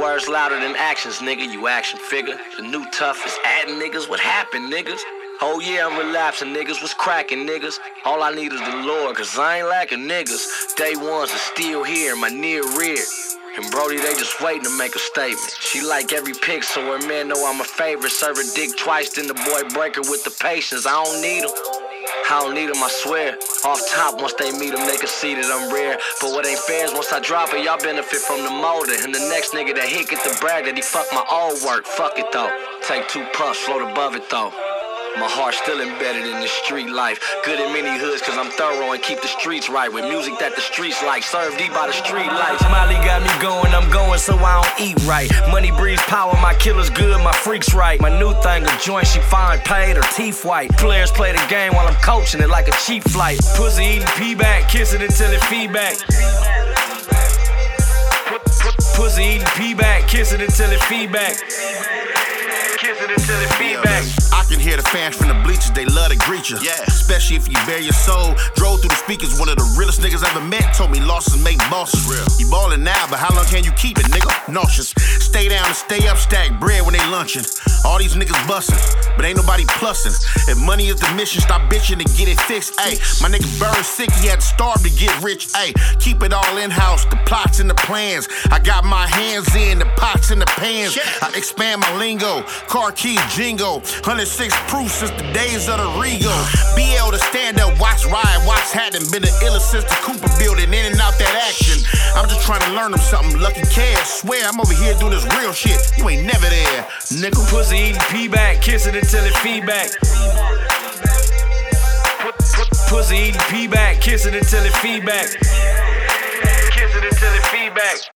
words louder than actions, nigga, you action figure. The new tough is adding niggas, what happened, niggas? Oh yeah, I'm relapsing, niggas, what's cracking, niggas? All I need is the Lord, cause I ain't lacking niggas. Day ones are still here, my near rear. And Brody, they just waiting to make a statement. She like every pic, so her man know I'm a favorite. Serve her dick twice, then the boy break her with the patience. I don't need him. I don't need him, I swear. Off top, once they meet him, they can see that I'm rare. But what ain't fair is once I drop it, y'all benefit from the molding. And the next nigga that hit get the brag that he fucked my old work. Fuck it though. Take 2 puffs, float above it though. My heart still embedded in the street life. Good in many hoods cause I'm thorough and keep the streets right. With music that the streets like, served deep by the street lights. Molly got me going, I'm going so I don't eat right. Money breeds power, my killer's good, my freak's right. My new thing, a joint, she fine, paid, her teeth white. Players play the game while I'm coaching it like a cheap flight. Pussy eating pee-back, kiss it until it feedback. Pussy eating pee-back, kiss it until it feedback. Kiss it until it feedback. I can hear the fans from the bleachers, they love to greet you. Yeah. Especially if you bare your soul. Drove through the speakers, one of the realest niggas ever met. Told me losses make bosses. Real. You ballin' now, but how long can you keep it, nigga? Nauseous. Stay down and stay up, stack bread when they lunchin'. All these niggas bustin', but ain't nobody plussin'. If money is the mission, stop bitchin' and get it fixed. Ayy, my nigga Bird sick, he had to starve to get rich. Ayy, keep it all in-house, the plots and the plans. I got my hands in, the pots and the pans. I expand my lingo, car keys jingle. 106 proof since the days of the Rego. BL to stand up, watch ride, watch hadn't been the illest since the Cooper building, in and out that action. I'm just trying to learn them something, Lucky Cash. Swear I'm over here doing this real shit. You ain't never there, nigga. Pussy eating pee-back, kiss it until it feedback. Pussy eating pee-back, kiss it until it feedback. Kiss it until it feedback.